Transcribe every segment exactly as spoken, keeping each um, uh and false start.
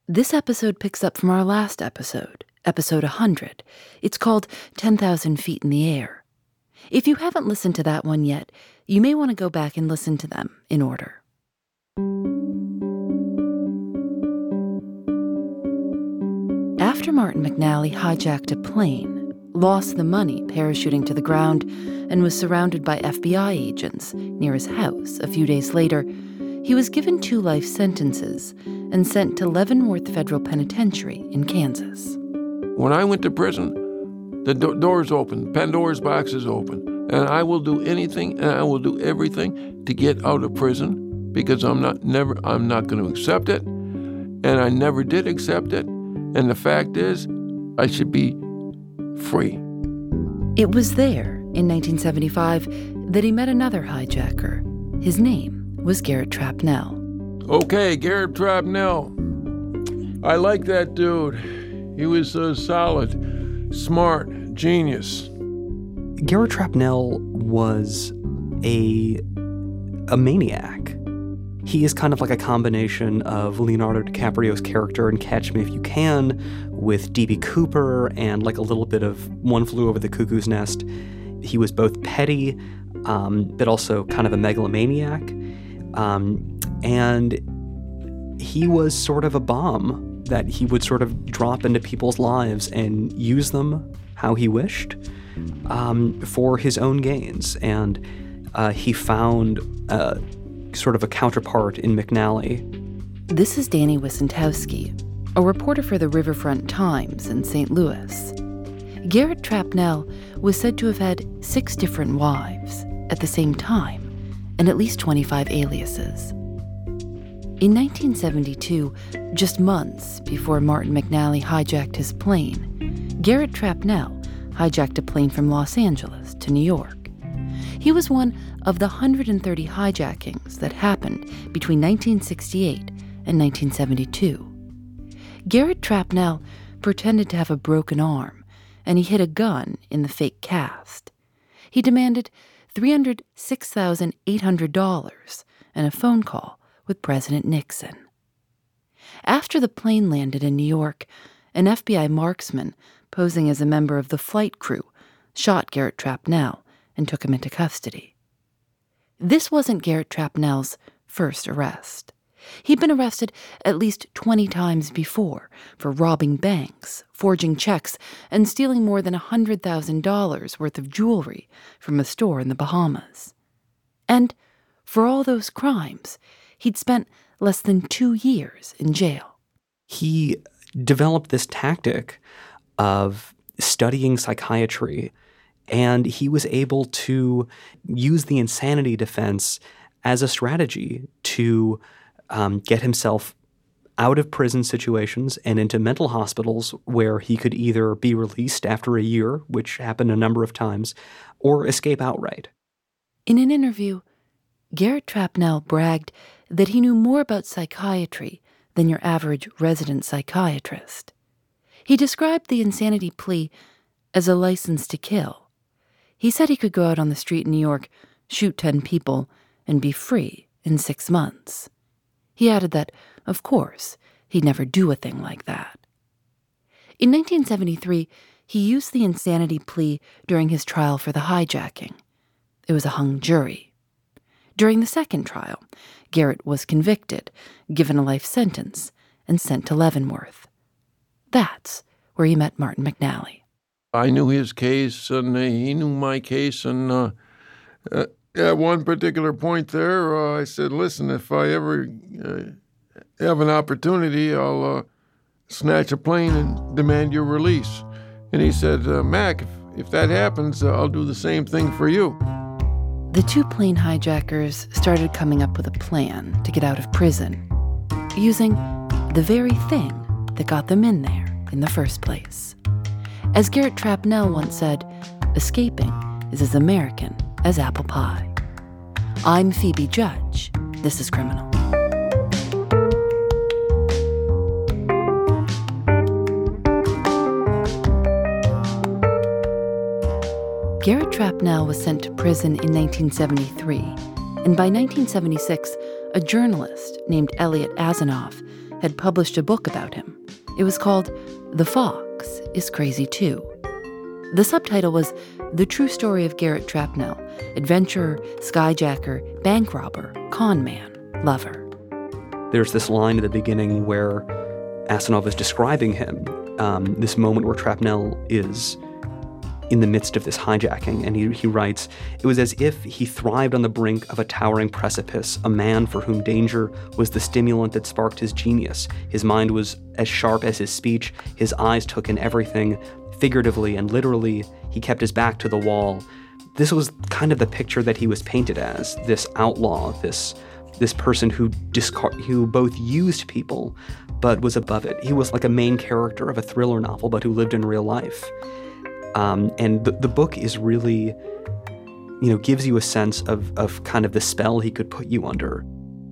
This episode picks up from our last episode, episode one hundred. It's called ten thousand Feet in the Air. If you haven't listened to that one yet, you may want to go back and listen to them in order. After Martin McNally hijacked a plane, lost the money parachuting to the ground, and was surrounded by F B I agents near his house a few days later, he was given two life sentences and sent to Leavenworth Federal Penitentiary in Kansas. When I went to prison, the do- doors open, Pandora's box is open, and I will do anything and I will do everything to get out of prison because I'm not never I'm not going to accept it, and I never did accept it, and the fact is, I should be free. It was there in nineteen seventy-five that he met another hijacker. His name was Garrett Trapnell. Okay, Garrett Trapnell. I like that dude. He was uh, solid, smart, genius. Garrett Trapnell was a a maniac. He is kind of like a combination of Leonardo DiCaprio's character in Catch Me If You Can with D B. Cooper and like a little bit of One Flew Over the Cuckoo's Nest. He was both petty, um, but also kind of a megalomaniac. Um, and he was sort of a bomb that he would sort of drop into people's lives and use them how he wished um, for his own gains. And uh, he found uh, sort of a counterpart in McNally. This is Danny Wicentowski, a reporter for the Riverfront Times in Saint Louis. Garrett Trapnell was said to have had six different wives at the same time and at least twenty-five aliases. In nineteen seventy-two, just months before Martin McNally hijacked his plane, Garrett Trapnell hijacked a plane from Los Angeles to New York. He was one of the one hundred thirty hijackings that happened between nineteen sixty-eight and nineteen seventy-two. Garrett Trapnell pretended to have a broken arm, and he hid a gun in the fake cast. He demanded three hundred six thousand eight hundred dollars and a phone call with President Nixon. After the plane landed in New York, an F B I marksman posing as a member of the flight crew shot Garrett Trapnell and took him into custody. This wasn't Garrett Trapnell's first arrest. He'd been arrested at least twenty times before for robbing banks, forging checks, and stealing more than one hundred thousand dollars worth of jewelry from a store in the Bahamas. And for all those crimes, he'd spent less than two years in jail. He developed this tactic of studying psychiatry, and he was able to use the insanity defense as a strategy to um, get himself out of prison situations and into mental hospitals where he could either be released after a year, which happened a number of times, or escape outright. In an interview, Garrett Trapnell bragged that he knew more about psychiatry than your average resident psychiatrist. He described the insanity plea as a license to kill. He said he could go out on the street in New York, shoot ten people, and be free in six months. He added that, of course, he'd never do a thing like that. In nineteen seventy-three, he used the insanity plea during his trial for the hijacking. It was a hung jury. During the second trial, Garrett was convicted, given a life sentence, and sent to Leavenworth. That's where he met Martin McNally. I knew his case, and uh, he knew my case, and uh, uh, at one particular point there, uh, I said, listen, if I ever uh, have an opportunity, I'll uh, snatch a plane and demand your release. And he said, uh, Mac, if, if that happens, uh, I'll do the same thing for you. The two plane hijackers started coming up with a plan to get out of prison, using the very thing that got them in there in the first place. As Garrett Trapnell once said, escaping is as American as apple pie. I'm Phoebe Judge. This is Criminal. Garrett Trapnell was sent to prison in nineteen seventy-three, and by nineteen seventy-six, a journalist named Elliot Azanoff had published a book about him. It was called The Fox is Crazy Too. The subtitle was The True Story of Garrett Trapnell, Adventurer, Skyjacker, Bank Robber, Con Man, Lover. There's this line at the beginning where Asanov is describing him, um, this moment where Trapnell is in the midst of this hijacking, and he, he writes, "It was as if he thrived on the brink of a towering precipice, a man for whom danger was the stimulant that sparked his genius. His mind was as sharp as his speech, his eyes took in everything, figuratively and literally, he kept his back to the wall." This was kind of the picture that he was painted as, this outlaw, this this person who discard, who both used people, but was above it. He was like a main character of a thriller novel, but who lived in real life. Um, and the, the book is really, you know, gives you a sense of, of kind of the spell he could put you under.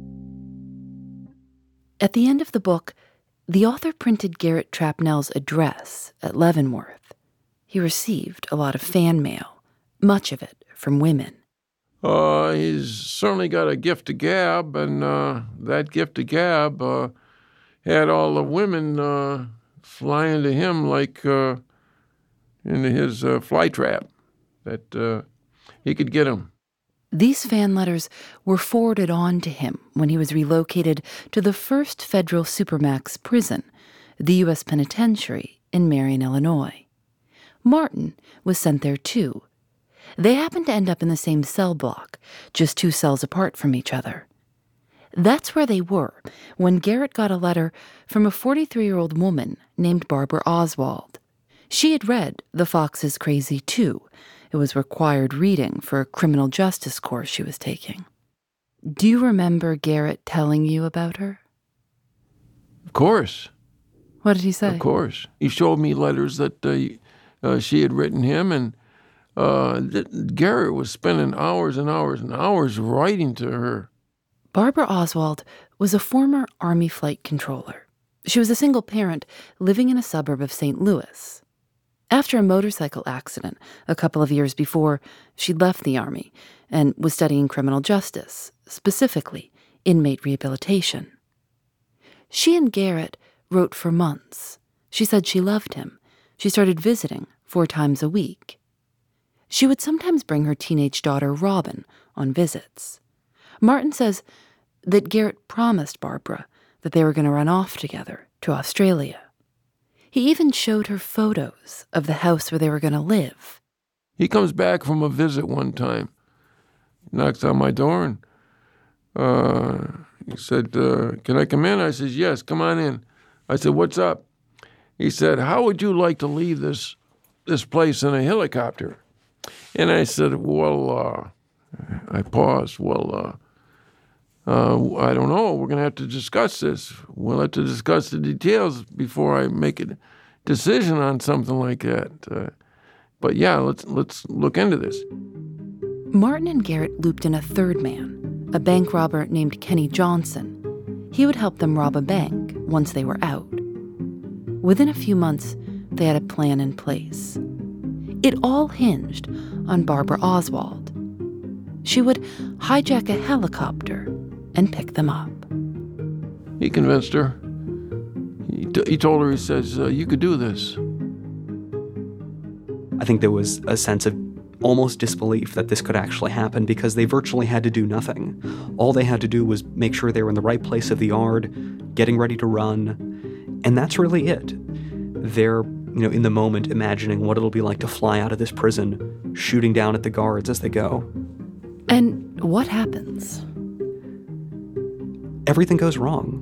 At the end of the book, the author printed Garrett Trapnell's address at Leavenworth. He received a lot of fan mail, much of it from women. Uh, he's certainly got a gift of gab, and uh, that gift of gab uh, had all the women uh, flying to him like uh, into his uh, fly trap, that uh, he could get them. These fan letters were forwarded on to him when he was relocated to the first federal supermax prison, the U S Penitentiary in Marion, Illinois. Martin was sent there too. They happened to end up in the same cell block, just two cells apart from each other. That's where they were when Garrett got a letter from a forty-three-year-old woman named Barbara Oswald. She had read The Fox is Crazy Too. It was required reading for a criminal justice course she was taking. Do you remember Garrett telling you about her? Of course. What did he say? Of course. He showed me letters that uh, uh, she had written him, and uh, that Garrett was spending hours and hours and hours writing to her. Barbara Oswald was a former Army flight controller. She was a single parent living in a suburb of Saint Louis. After a motorcycle accident a couple of years before, she'd left the Army and was studying criminal justice, specifically inmate rehabilitation. She and Garrett wrote for months. She said she loved him. She started visiting four times a week. She would sometimes bring her teenage daughter, Robin, on visits. Martin says that Garrett promised Barbara that they were going to run off together to Australia. He even showed her photos of the house where they were going to live. He comes back from a visit one time, knocks on my door, and uh, he said, uh, can I come in? I said, yes, come on in. I said, what's up? He said, how would you like to leave this this place in a helicopter? And I said, well, uh, I paused. Well, uh, uh, I don't know. We're going to have to discuss this. We'll have to discuss the details before I make a decision on something like that. Uh, but yeah, let's let's look into this. Martin and Garrett looped in a third man, a bank robber named Kenny Johnson. He would help them rob a bank once they were out. Within a few months, they had a plan in place. It all hinged on Barbara Oswald. She would hijack a helicopter and pick them up. He convinced her. He, t- he told her, he says, uh, you could do this. I think there was a sense of almost disbelief that this could actually happen because they virtually had to do nothing. All they had to do was make sure they were in the right place of the yard, getting ready to run, and that's really it. They're, you know, in the moment imagining what it'll be like to fly out of this prison, shooting down at the guards as they go. And what happens? Everything goes wrong.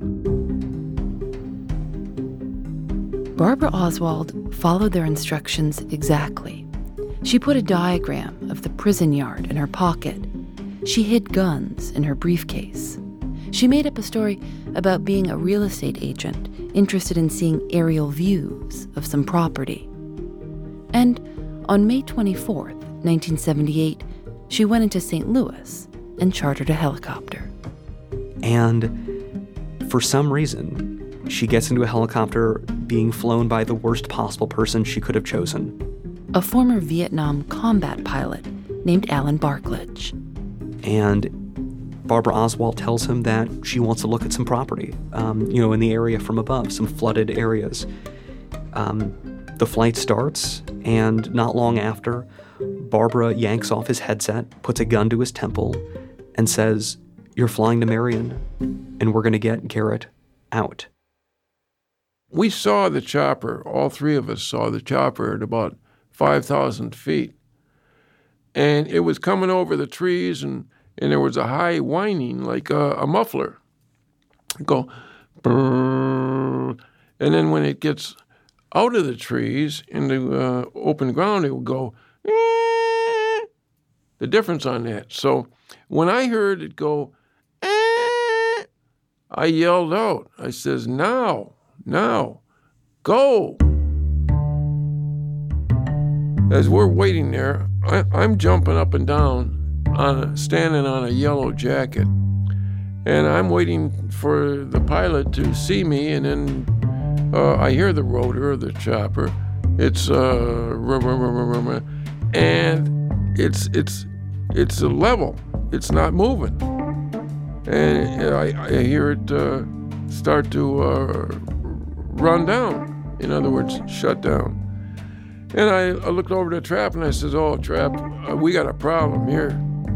Barbara Oswald followed their instructions exactly. She put a diagram of the prison yard in her pocket. She hid guns in her briefcase. She made up a story about being a real estate agent interested in seeing aerial views of some property. And on May twenty-fourth, nineteen seventy-eight, she went into Saint Louis and chartered a helicopter. And for some reason, she gets into a helicopter being flown by the worst possible person she could have chosen. A former Vietnam combat pilot named Alan Barkledge. And Barbara Oswald tells him that she wants to look at some property, um, you know, in the area from above, some flooded areas. Um, the flight starts, and not long after, Barbara yanks off his headset, puts a gun to his temple, and says, "You're flying to Marion, and we're going to get Garrett out." We saw the chopper, all three of us saw the chopper at about five thousand feet. And it was coming over the trees, and, and there was a high whining, like a, a muffler. It'd go, brrr. And then when it gets out of the trees into uh, open ground, it would go, eh. The difference on that. So when I heard it go, eh, I yelled out. I says, now, now, go. As we're waiting there, I, I'm jumping up and down, on a, standing on a yellow jacket. And I'm waiting for the pilot to see me, and then uh, I hear the rotor of the chopper. It's, uh, and it's, it's, it's a level. It's not moving. And I, I hear it uh, start to uh, run down. In other words, shut down. And I, I looked over to Trap and I says, "Oh, Trap, uh, we got a problem here."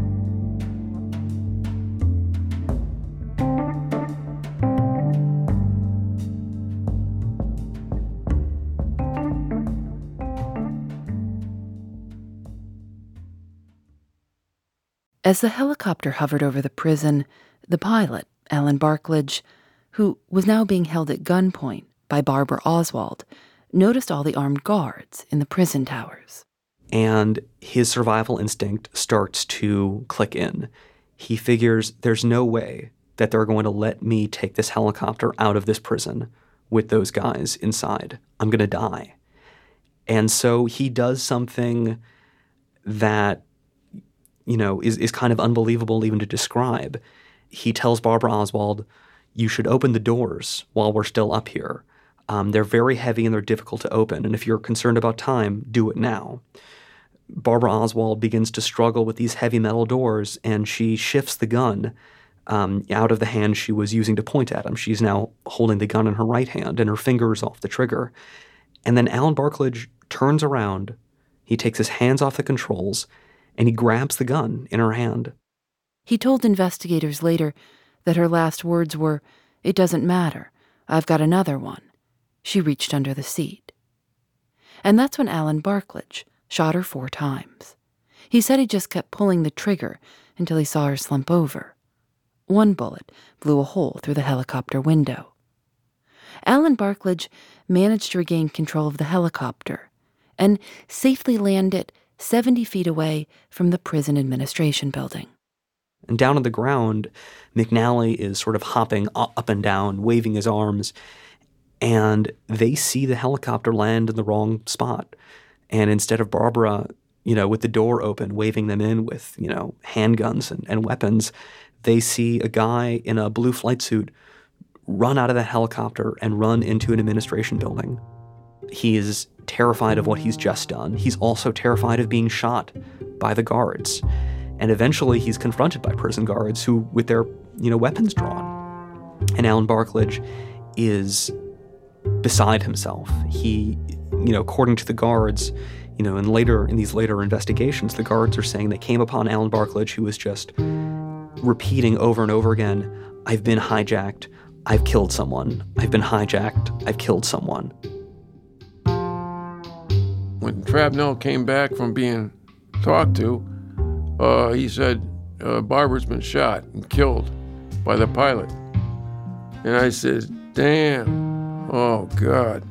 As the helicopter hovered over the prison, the pilot, Alan Barkledge, who was now being held at gunpoint by Barbara Oswald, noticed all the armed guards in the prison towers. And his survival instinct starts to click in. He figures there's no way that they're going to let me take this helicopter out of this prison with those guys inside. I'm going to die. And so he does something that, you know, is, is kind of unbelievable even to describe. He tells Barbara Oswald, "You should open the doors while we're still up here. Um, they're very heavy and they're difficult to open. And if you're concerned about time, do it now." Barbara Oswald begins to struggle with these heavy metal doors, and she shifts the gun um, out of the hand she was using to point at him. She's now holding the gun in her right hand, and her finger's off the trigger. And then Alan Barkledge turns around, he takes his hands off the controls, and he grabs the gun in her hand. He told investigators later that her last words were, "It doesn't matter. I've got another one." She reached under the seat. And that's when Alan Barkledge shot her four times. He said he just kept pulling the trigger until he saw her slump over. One bullet blew a hole through the helicopter window. Alan Barkledge managed to regain control of the helicopter and safely land it seventy feet away from the prison administration building. And down on the ground, McNally is sort of hopping up and down, waving his arms, and they see the helicopter land in the wrong spot. And instead of Barbara, you know, with the door open, waving them in with, you know, handguns and, and weapons, they see a guy in a blue flight suit run out of the helicopter and run into an administration building. He is terrified of what he's just done. He's also terrified of being shot by the guards. And eventually he's confronted by prison guards who, with their, you know, weapons drawn. And Alan Barkledge is beside himself. He, you know, according to the guards, you know, and later in these later investigations, the guards are saying they came upon Alan Barkledge, who was just repeating over and over again, "I've been hijacked. I've killed someone. I've been hijacked. I've killed someone." When Trapnell came back from being talked to, uh, he said, uh, "Barbara's been shot and killed by the pilot." And I said, "Damn. Oh, God."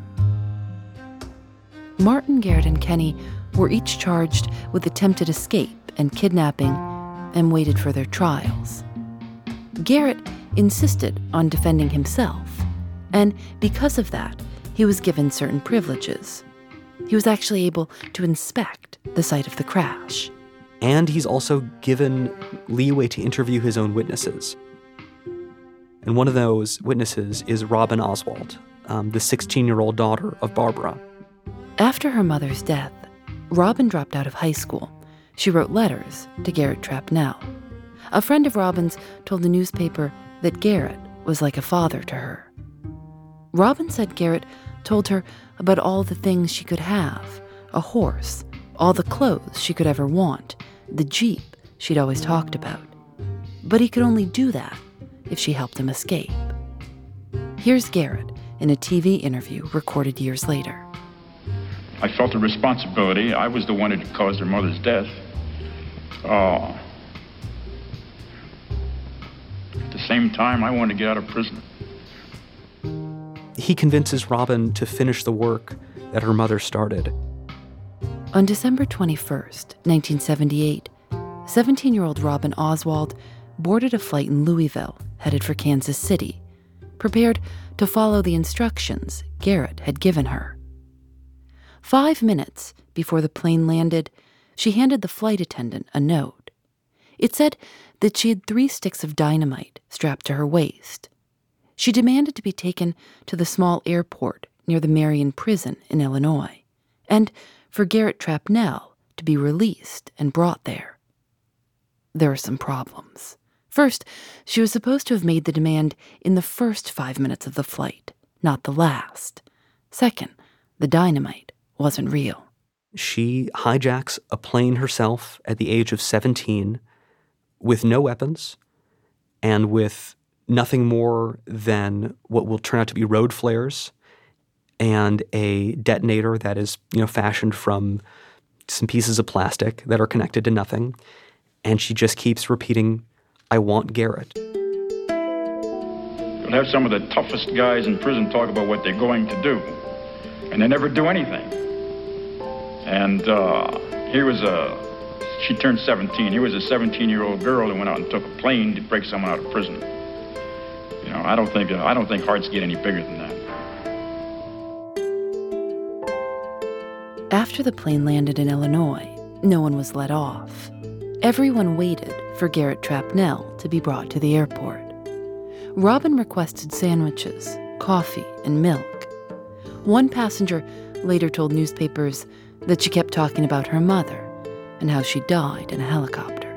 Martin, Garrett, and Kenny were each charged with attempted escape and kidnapping and waited for their trials. Garrett insisted on defending himself, and because of that, he was given certain privileges. He was actually able to inspect the site of the crash. And he's also given leeway to interview his own witnesses. And one of those witnesses is Robin Oswald, um, the sixteen-year-old daughter of Barbara. After her mother's death, Robin dropped out of high school. She wrote letters to Garrett Trapnell. A friend of Robin's told the newspaper that Garrett was like a father to her. Robin said Garrett told her about all the things she could have, a horse, all the clothes she could ever want, the Jeep she'd always talked about. But he could only do that if she helped him escape. Here's Garrett in a T V interview recorded years later. I felt a responsibility. I was the one who caused her mother's death. Uh, at the same time, I wanted to get out of prison. He convinces Robin to finish the work that her mother started. On December twenty-first, nineteen seventy-eight, seventeen-year-old Robin Oswald boarded a flight in Louisville, headed for Kansas City, prepared to follow the instructions Garrett had given her. Five minutes before the plane landed, she handed the flight attendant a note. It said that she had three sticks of dynamite strapped to her waist. She demanded to be taken to the small airport near the Marion prison in Illinois, and for Garrett Trapnell to be released and brought there. There were some problems. First, she was supposed to have made the demand in the first five minutes of the flight, not the last. Second, the dynamite wasn't real. She hijacks a plane herself at the age of seventeen with no weapons and with nothing more than what will turn out to be road flares and a detonator that is, you know, fashioned from some pieces of plastic that are connected to nothing. And she just keeps repeating, "I want Garrett." You'll have some of the toughest guys in prison talk about what they're going to do, and they never do anything. And uh, here was a, she turned seventeen. Here was a seventeen-year-old girl who went out and took a plane to break someone out of prison. You know, I don't think I don't think hearts get any bigger than that. After the plane landed in Illinois, no one was let off. Everyone waited for Garrett Trapnell to be brought to the airport. Robin requested sandwiches, coffee, and milk. One passenger later told newspapers that she kept talking about her mother and how she died in a helicopter.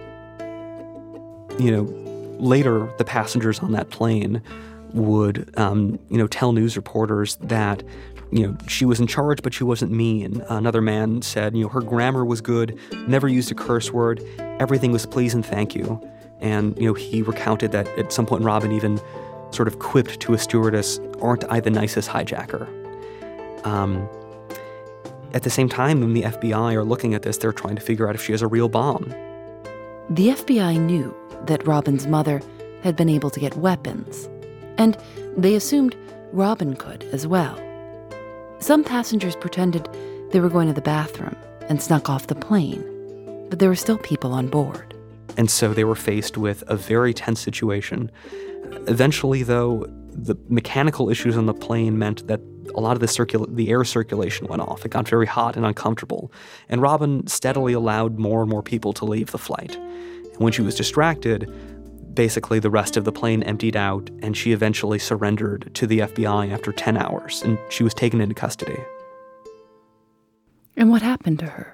You know, later the passengers on that plane would, um, you know, tell news reporters that, you know, she was in charge, but she wasn't mean. Another man said, you know, her grammar was good, never used a curse word, everything was please and thank you. And, you know, he recounted that at some point Robin even sort of quipped to a stewardess, "Aren't I the nicest hijacker?" Um, at the same time, when the F B I are looking at this, they're trying to figure out if she has a real bomb. The F B I knew that Robin's mother had been able to get weapons, and they assumed Robin could as well. Some passengers pretended they were going to the bathroom and snuck off the plane, but there were still people on board. And so they were faced with a very tense situation. Eventually, though, the mechanical issues on the plane meant that a lot of the circula- the air circulation went off. It got very hot and uncomfortable, and Robin steadily allowed more and more people to leave the flight. And when she was distracted, basically the rest of the plane emptied out, and she eventually surrendered to the F B I after ten hours, and she was taken into custody. And what happened to her?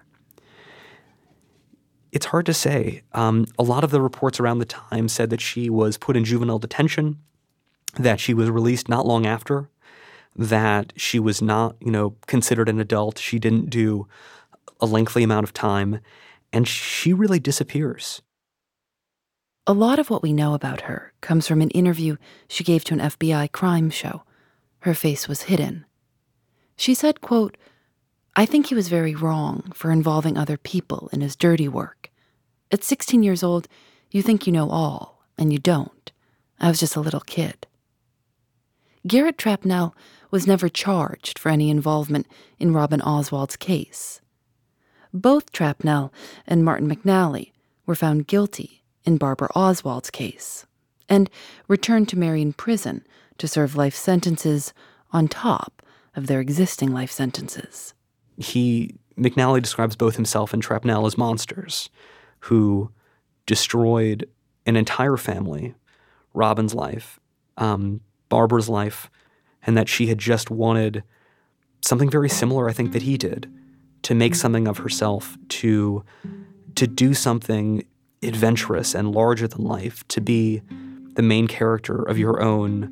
It's hard to say. Um, a lot of the reports around the time said that she was put in juvenile detention, that she was released not long after, that she was not, you know, considered an adult. She didn't do a lengthy amount of time, and she really disappears. A lot of what we know about her comes from an interview she gave to an F B I crime show. Her face was hidden. She said, quote, "I think he was very wrong for involving other people in his dirty work. At sixteen years old, you think you know all, and you don't. I was just a little kid." Garrett Trapnell was never charged for any involvement in Robin Oswald's case. Both Trapnell and Martin McNally were found guilty in Barbara Oswald's case and returned to Marion Prison to serve life sentences on top of their existing life sentences. He, McNally describes both himself and Trapnell as monsters who destroyed an entire family, Robin's life, um, Barbara's life, and that she had just wanted something very similar, I think, that he did, to make something of herself, to, to do something adventurous and larger than life, to be the main character of your own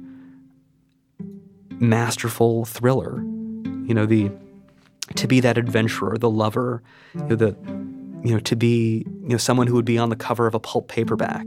masterful thriller. You know, the to be that adventurer, the lover, you know, the you know, to be, you know, someone who would be on the cover of a pulp paperback.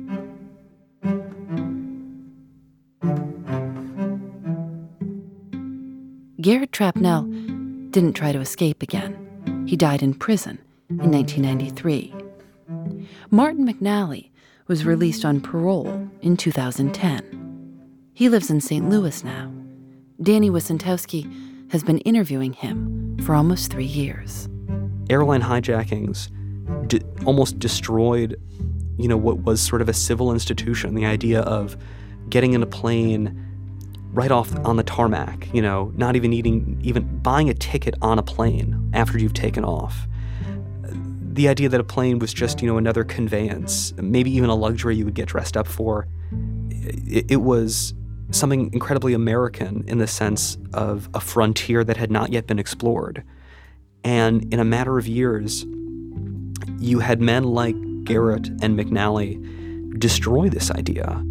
Garrett Trapnell didn't try to escape again. He died in prison in nineteen ninety-three. Martin McNally was released on parole in two thousand ten. He lives in Saint Louis now. Danny Wicentowski has been interviewing him for almost three years. Airline hijackings d- almost destroyed, you know, what was sort of a civil institution, the idea of getting in a plane right off on the tarmac, you know, not even needing, even buying a ticket on a plane after you've taken off. The idea that a plane was just, you know, another conveyance, maybe even a luxury you would get dressed up for. It, it was something incredibly American in the sense of a frontier that had not yet been explored. And in a matter of years, you had men like Garrett and McNally destroy this idea.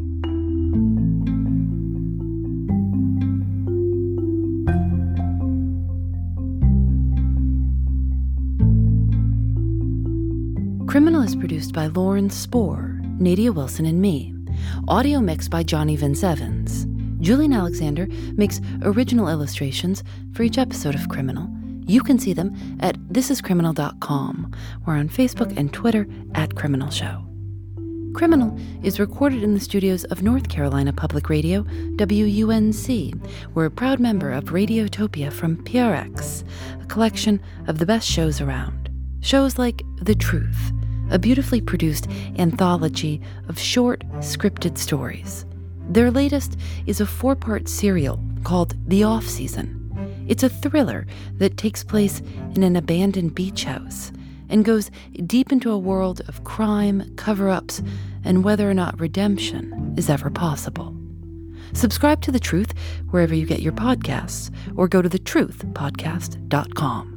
Criminal is produced by Lauren Spohr, Nadia Wilson, and me. Audio mixed by Johnny Vince Evans. Julian Alexander makes original illustrations for each episode of Criminal. You can see them at this is criminal dot com. We're on Facebook and Twitter at Criminal Show. Criminal is recorded in the studios of North Carolina Public Radio, W U N C. We're a proud member of Radiotopia from P R X, a collection of the best shows around. Shows like The Truth, a beautifully produced anthology of short, scripted stories. Their latest is a four-part serial called The Off-Season. It's a thriller that takes place in an abandoned beach house and goes deep into a world of crime, cover-ups, and whether or not redemption is ever possible. Subscribe to The Truth wherever you get your podcasts, or go to the truth podcast dot com.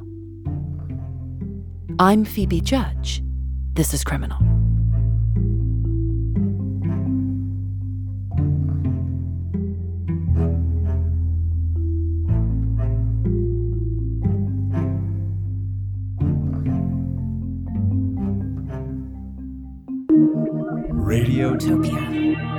I'm Phoebe Judge. This is Criminal. Radiotopia.